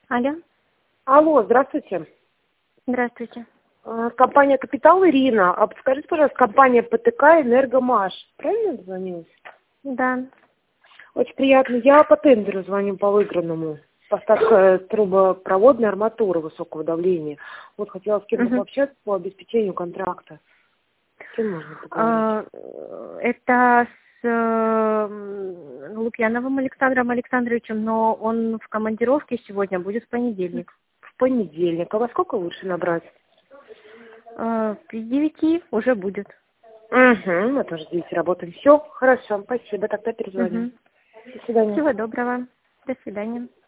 Алло, Алло, здравствуйте. здравствуйте. Компания «Капитал», Ирина. А подскажите, пожалуйста, компания ПТК «Энергомаш». Правильно звонилась? Да. Очень приятно. Я по тендеру звоню по выигранному. Поставка трубопроводной арматуры высокого давления. Вот хотела с кем-то Мгм. пообщаться по обеспечению контракта. С кем можно поговорить? Это с Лукьяновым Александром Александровичем, но он в командировке сегодня, будет в понедельник. В понедельник. А во сколько лучше набрать? К 9 уже будет. Угу, мы тоже здесь работаем. Все, хорошо, спасибо. Тогда перезвоним. Мгм. До свидания. Всего доброго. До свидания.